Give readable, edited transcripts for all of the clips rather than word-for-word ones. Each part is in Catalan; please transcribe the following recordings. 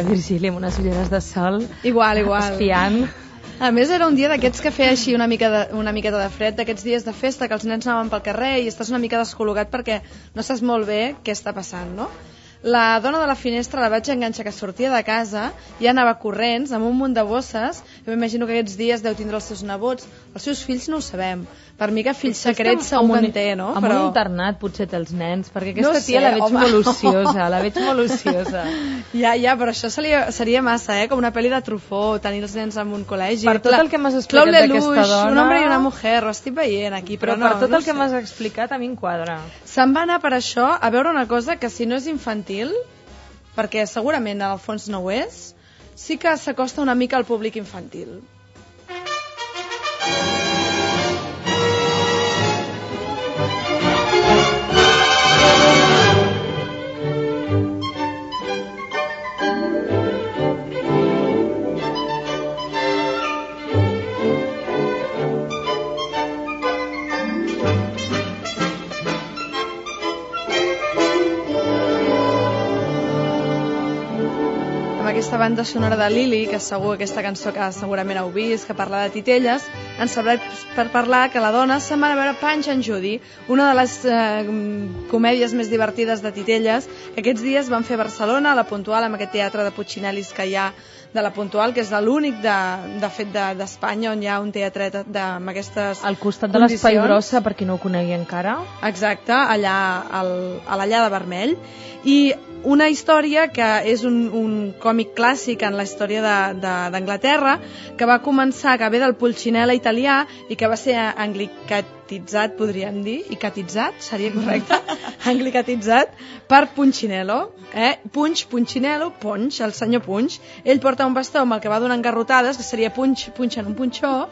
Virgili amb unes ulleres de sol. Igual. Espiant. A més, era un dia d'aquests que feia així una miqueta de fred, d'aquests dies de festa que els nens anaven pel carrer i estàs una mica descol·locat perquè no saps molt bé què està passant, no? La dona de la finestra la vaig enganxar que sortia de casa i anava corrents amb un munt de bosses. Jo m'imagino que aquests dies deu tindre els seus nebots. Els seus fills no ho sabem. Per mi que fills secrets segur que en té, no? Amb un internat potser té els nens, perquè aquesta tia la veig molt ociosa, Ja, però això seria massa, com una pel·li de Truffaut, tenir els nens en un col·legi. Per tot el que m'has explicat d'aquesta dona... Un home i una mujer, ho estic veient aquí, però no. Per tot el que m'has explicat a mi em quadra. Se'n va anar per això a veure una cosa que si no és infantil, perquè segurament al fons no ho és, sí que s'acosta una mica al públic infantil. Aquesta banda sonora de Lili, que segur aquesta cançó que segurament heu vist, que parla de titelles, ens serveix per parlar que la dona se'n va a veure Punch and Judy, una de les comèdies més divertides de titelles, que aquests dies van fer a Barcelona, a la Puntual, amb aquest teatre de Puccinellis que hi ha de la Puntual, que és l'únic de fet d'Espanya on hi ha un teatret amb aquestes al costat de l'Espai Brossa, per qui no ho conegui encara. Exacte, allà a l'Allà de Vermell. I una història que és un còmic clàssic en la història d'Anglaterra, que va començar, que ve del Pulcinella italià i que va ser anglicatitzat, podríem dir, icatitzat, seria correcte, anglicatitzat per Punchinello, Punchinello, Punch, el senyor Punch. Ell porta un bastó amb el que va donant garrotades, que seria punch en un punxó,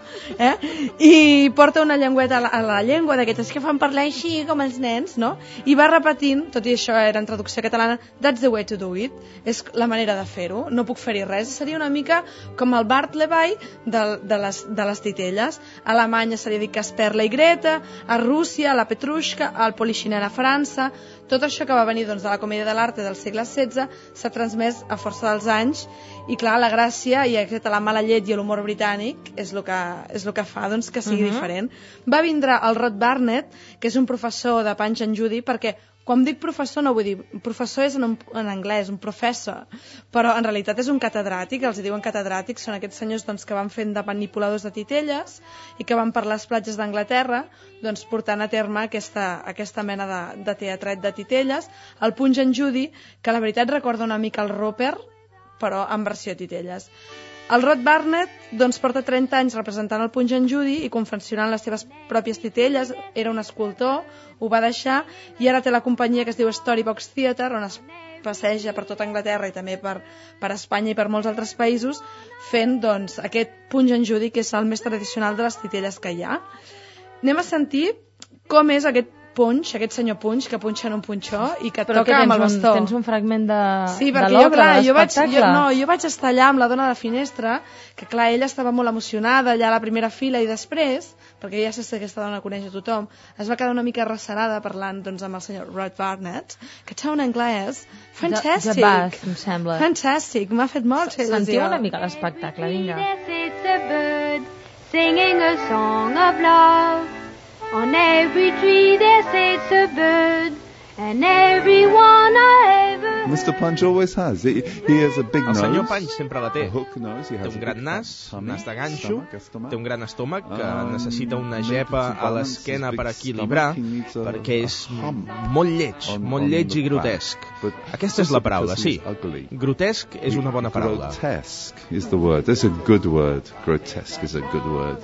i porta una llengüeta a la llengua d'aquestes que fan parlar així com els nens, no? I va repetint, tot i això era en traducció catalana, that's the way to do it, és la manera de fer-ho, no puc fer-hi res. Seria una mica com el Bart Levay de les titelles. A Alemanya seria dir Casperla i Greta, a Rússia, la Petrushka, al Polichinelle a França. Tot això que va venir de la comèdia de l'arte del segle XVI s'ha transmès a força dels anys i clar, la gràcia i la mala llet i l'humor britànic és el que fa que sigui diferent. Va vindre el Rod Barnett, que és un professor de Punch and Judy, perquè quan dic professor no vull dir, professor és en anglès, un professor, però en realitat és un catedràtic, els diuen catedràtics, són aquests senyors que van fent de manipuladors de titelles i que van per les platges d'Anglaterra portant a terme aquesta mena de teatret de titelles, el Punch and Judy, que la veritat recorda una mica el Roper, però en versió titelles. El Rod Barnett porta 30 anys representant el Punch and Judy i confeccionant les seves pròpies titelles, era un escultor, ho va deixar i ara té la companyia que es diu Storybox Theatre, on es passeja per tota Anglaterra i també per Espanya i per molts altres països fent aquest Punch and Judy, que és el més tradicional de les titelles que hi ha. Anem a sentir com és aquest Punch, aquest senyor Punch que punxa en un punxó i que toca amb el bastó. Tens un fragment de sí, perquè jo vaig estar allà amb la dona de finestra, que clar, ella estava molt emocionada allà a la primera fila i després, perquè ja sé que aquesta dona coneix a tothom, es va quedar una mica arrecerada parlant amb el senyor Rod Barnett, que té un anglès fantàstic. De Bath, em sembla. Fantàstic, m'ha fet molt il·lusió. Sentiu una mica l'espectacle, vinga. It's a bird singing a song of love. On every tree there sits a bird, and everyone I ever... Mr. Punch always has. He has a big nose. El senyor Punch sempre la té. Té un gran nas, un nas de ganxo, té un gran estómac que necessita una gepa a l'esquena per equilibrar, perquè és molt lleig i grotesc. Aquesta és la paraula, sí. Grotesc és una bona paraula. Grotesque is the word. That's a good word. Grotesque is a good word.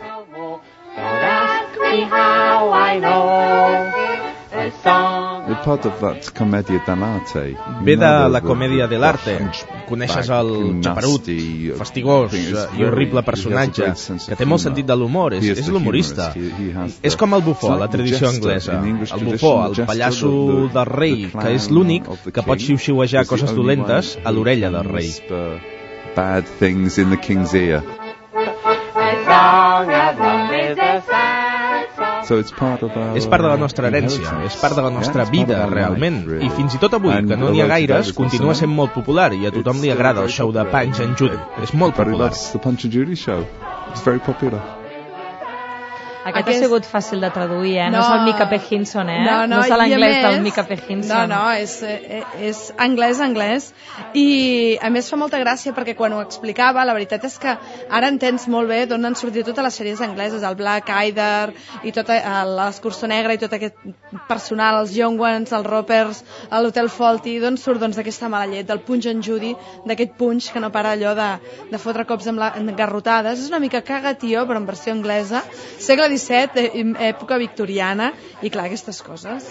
How I know a song. It's part of that commedia dell'arte. Ve de la comèdia dell'arte. Coneixes el xaperut, fastigós i horrible personatge que té molt sentit de l'humor, és l'humorista. És com el bufó a la tradició anglesa. El bufó, el pallasso del rei, que és l'únic que pot xiu-xiuejar coses dolentes a l'orella del rei. Bad things in the king's ear. A song of love is a sad song. És part de la nostra herència, és part de la nostra vida, realment. I fins i tot avui, que no n'hi ha gaires, continua sent molt popular i a tothom li agrada el show de Punch and Judy. És molt popular. Aquest ha sigut fàcil de traduir, no és el Micah P. Hinson, no és l'anglès del Micah P. Hinson. És anglès, i a més fa molta gràcia perquè quan ho explicava, la veritat és que ara entens molt bé d'on han sortit totes les sèries angleses, el Black Aider i tot l'Escurçó Negre i tot aquest personal, els Young Ones, els Ropers, l'Hotel Fawlty, d'on surt d'aquesta mala llet, del Punch and Judy, d'aquest punch que no para allò de fotre cops amb garrotades. És una mica caga, tio, però en versió anglesa, segle XVII, època victoriana, i clar, aquestes coses.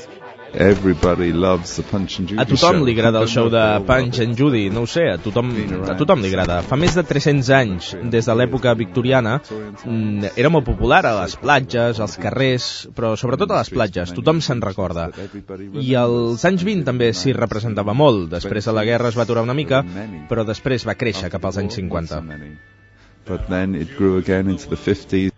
A tothom li agrada el show de Punch and Judy, no ho sé, a tothom li agrada. Fa més de 300 anys, des de l'època victoriana, era molt popular a les platges, als carrers, però sobretot a les platges, tothom se'n recorda. I als anys 20 també s'hi representava molt, després de la guerra es va aturar una mica, però després va créixer cap als anys 50. But then it grew again into the 50s.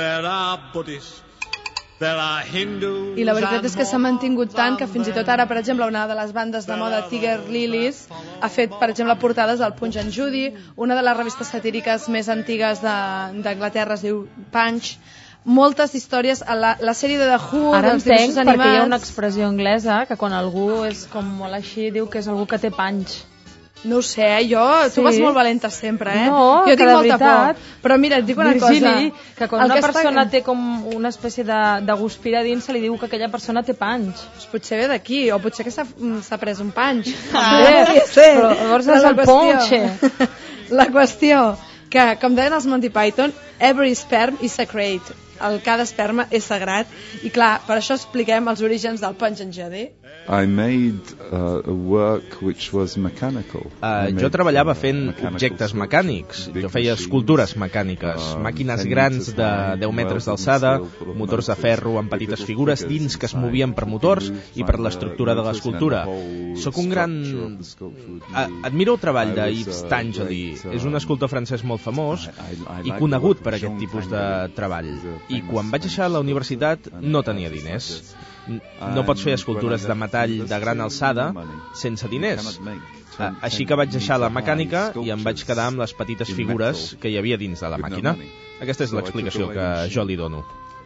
I la veritat és que s'ha mantingut tant que fins i tot ara, per exemple, una de les bandes de moda, Tiger Lilies, ha fet, per exemple, portades del Punch and Judy. Una de les revistes satíriques més antigues d'Anglaterra es diu Punch. Moltes històries, la sèrie de The Who, ara entenc perquè hi ha una expressió anglesa que quan algú és com molt així diu que és algú que té punch. No ho sé, tu vas molt valenta sempre, No, jo tinc molta por. Però mira, et dic una Virgili, que quan una persona té com una espècie de guspira dins, se li diu que aquella persona té punch. Potser ve d'aquí, o potser que s'ha pres un punch. Però llavors és el ponche. La qüestió, que com deien els Monty Python, every sperm is sacred. Cada esperma és sagrat. I clar, per això expliquem els orígens del Punch and Judy. I made a work which was mechanical. Jo treballava fent objectes mecànics. Jo feia escultures mecàniques, màquines grans de 10 metres d'alçada, motors de ferro amb petites figures dins que es movien per motors i per l'estructura de l'escultura. Soc un gran... Admiro el treball de Yves Tanguy. És un escultor francès molt famós i conegut per aquest tipus de treball. I quan vaig deixar la universitat no tenia diners. No pots fer escultures de metall de gran alçada sense diners. Així que vaig deixar la mecànica i em vaig quedar amb les petites figures que hi havia dins de la màquina. Aquesta és l'explicació que jo li dono.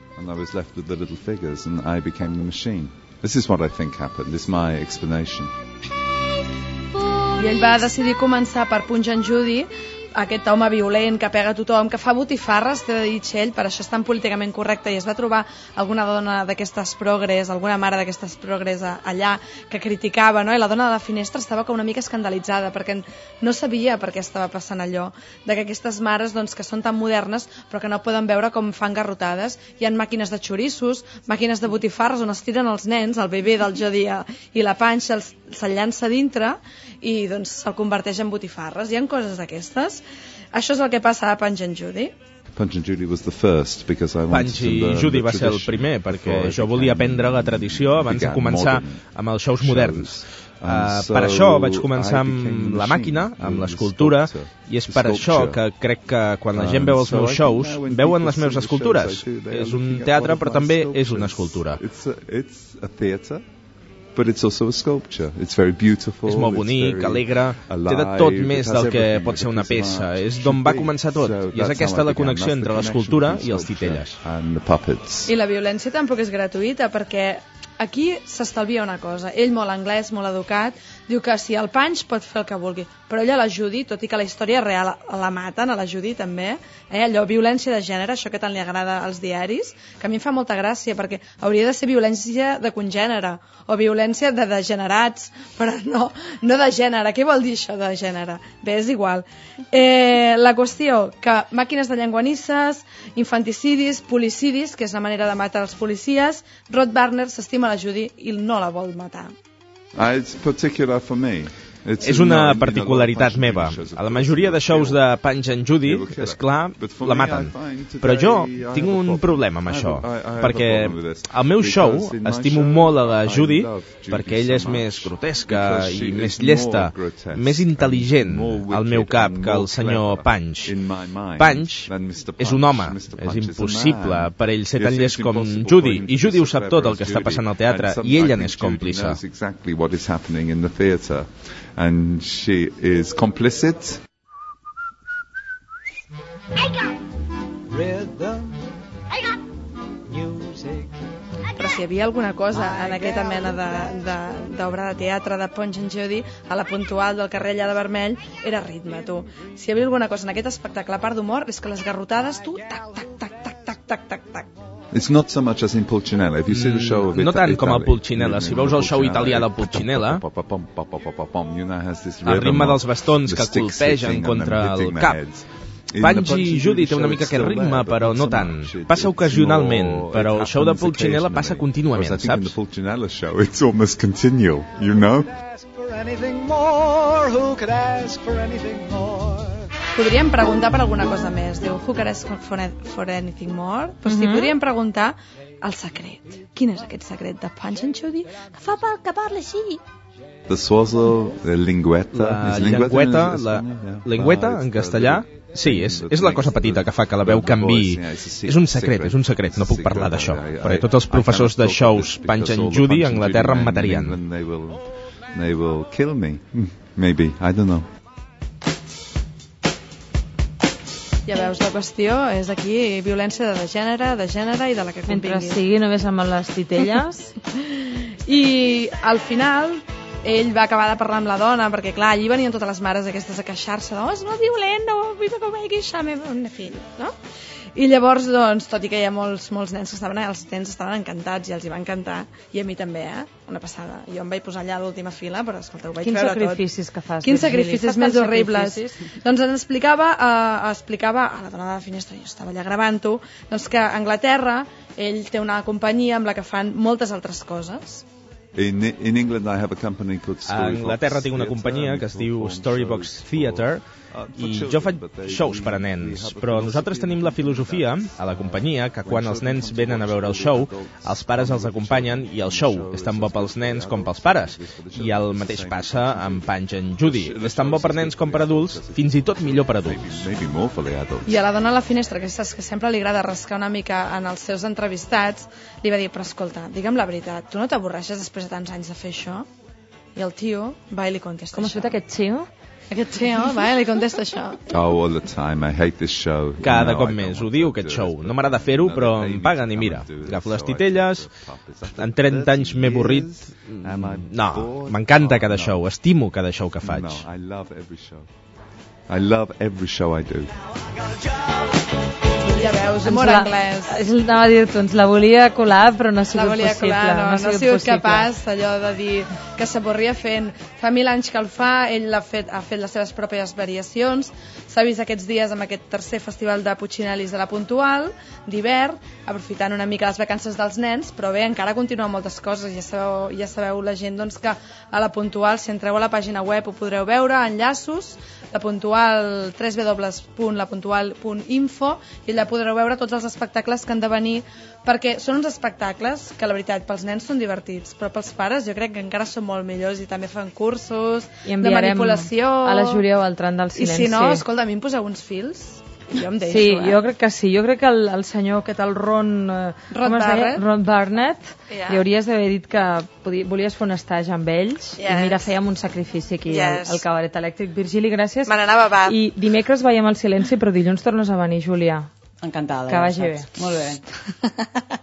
This is what I think happened. This is my explanation. I ell va decidir començar per Punch and Judy, aquest home violent que pega a tothom, que fa botifarres, t'he de dir ell, per això és tan políticament correcte, i es va trobar alguna dona d'aquestes progres, alguna mare d'aquestes progres allà que criticava, no? I la dona de la finestra estava com una mica escandalitzada perquè no sabia per què estava passant allò, de que aquestes mares doncs, que són tan modernes però que no poden veure com fan garrotades. Hi ha màquines de xorissos, màquines de botifarres on es tiren els nens, el bebè del Jody i la panxa se'l llança dintre i doncs se'l converteix en botifarres. Hi ha coses d'aquestes. Això és el que passa a Punch and Judy. Punch and Judy was the first because I wanted to learn Judy va ser el primer perquè jo volia aprendre la tradició abans de començar amb els shows moderns. Per això vaig començar amb la màquina, amb l'escultura, i és per això que crec que quan la gent veu els meus shows veuen les meves escultures. És un teatre però també és una escultura. It's a theatre. But it's also a sculpture. It's very beautiful. És molt bonic, alegre, té de tot més del que pot ser una peça. És d'on va començar tot. I és aquesta la connexió entre l'escultura i els titelles. I la violència tampoc és gratuïta, perquè aquí s'estalvia una cosa. Ell, molt anglès, molt educat, diu que si el Punch pot fer el que vulgui, però ella, la Judy, tot i que la història real la maten, a la Judy també, allò, violència de gènere, això que tant li agrada als diaris, que a mi em fa molta gràcia, perquè hauria de ser violència de congènere, o violència de degenerats, però no de gènere. Què vol dir això de gènere? Bé, és igual. La qüestió, que màquines de llenguanisses, infanticidis, policidis, que és la manera de matar els policies, Rod Barner s'estima la Judy i no la vol matar. It's particular for me. És una particularitat meva. A la majoria de shows de Punch and Judy, esclar, la maten. Però jo tinc un problema amb això, perquè al meu show estimo molt a la Judy perquè ella és més grotesca i més llesta, més intel·ligent al meu cap que el senyor Punch. Punch és un home, és impossible per ell ser tan llest com Judy, i Judy ho sap tot el que està passant al teatre i ella n'és còmplice. And she is complicit. Però si hi havia alguna cosa en aquesta mena d'obra de teatre de Punch and Judy, a la Puntual del carrer allà de Vermell, era ritme, tu. Si hi havia alguna cosa en aquest espectacle, a part d'humor, és que les garrotades, tu, tac, tac, tac, tac, tac, tac, tac, tac. It's not so much as in Pulcinella. If you see the show of no tant com el Pulcinella. Si veus el show italià del Pulcinella, el ritme dels bastons que colpegen contra el cap. Punch i Judy té una mica aquest ritme, però no tant. Passa ocasionalment, però el show de Pulcinella passa contínuament, saps? In the Pulcinella show, it's almost continual, you know? Podríem preguntar per alguna cosa més. Diu, who cares for anything more? Però sí, podríem preguntar el secret. Quin és aquest secret de Punch and Judy que fa que parli així? The swazzle, the lingüeta. La lingüeta, en castellà. Sí, és la cosa petita que fa que la veu canviï. És un secret, no puc parlar d'això. Però tots els professors de shows Punch and Judy a Anglaterra em matarien. They will kill me. Maybe, I don't know. Ja veus, la qüestió és aquí violència de gènere i de la que convingui. Mentre sigui només amb les titelles. I al final ell va acabar de parlar amb la dona, perquè clar, allí venien totes les mares aquestes a queixar-se de, és molt violent, no vull que vegi això, meu fill, no? I llavors, doncs, tot i que hi ha molts nens que estaven, els nens estaven encantats i els hi va encantar, i a mi també, una passada. Jo em vaig posar allà a l'última fila, però escolta, ho vaig veure tot. Quins sacrificis que fas, Quins sacrificis més horribles. Doncs ens explicava a la dona de la finestra, jo estava allà gravant-ho, doncs que a Anglaterra ell té una companyia amb la que fan moltes altres coses. In England I have a company called Storybox. A Anglaterra tinc una companyia que es diu Storybox Theatre i jo faig shows per a nens, però nosaltres tenim la filosofia a la companyia que quan els nens venen a veure el show, els pares els acompanyen i el show és tan bo pels nens com pels pares, i el mateix passa amb Punch and Judy, és tan bo per nens com per adults, fins i tot millor per adults. I a la dona a la finestra, que saps que sempre li agrada rascar una mica en els seus entrevistats, li va dir, però escolta, digue'm la veritat, tu no t'avorreixes després de tants anys de fer això? I el tio va i li contesta Com has fet aquest tio? Aquest tio, va, li contesta això. Oh, all the time, I hate this show. Cada cop més, ho diu aquest show. No m'agrada fer-ho, però em paguen i mira. Agafo les titelles, en 30 anys m'he avorrit. No, m'encanta cada show, estimo cada show que faig. I love every show I do. Ja veus, humor anglès. Anava a dir-t'ho, ens la volia colar, però no ha sigut possible. No ha sigut capaç allò de dir que s'avorria fent. Fa 1000 anys que el fa, ell ha fet les seves pròpies variacions, s'ha vist aquests dies amb aquest tercer festival de Puccinellis de la Puntual, d'hivern, aprofitant una mica les vacances dels nens, però bé, encara continuen moltes coses, ja sabeu la gent doncs, que a la Puntual, si entreu a la pàgina web ho podreu veure, enllaços, la Puntual, www.lapuntual.info, i allà podreu veure tots els espectacles que han de venir, perquè són uns espectacles que la veritat pels nens són divertits, però pels pares jo crec que encara són molt millors i també fan cursos de manipulació. A la Júlia o al tram del silenci. I si no, escolta, a mi em poseu uns fils, jo em deixo. Sí, jo crec que sí. Jo crec que el senyor aquest, el Ron Barnett, li hauries d'haver dit que volies fer un estatge amb ells, i mira, fèiem un sacrifici aquí al Cabaret Elèctric. Virgili, gràcies. Me n'anava a bat. I dimecres veiem el silenci, però dilluns tornes a venir, Júlia. Encantada. Que vagi bé. Molt bé.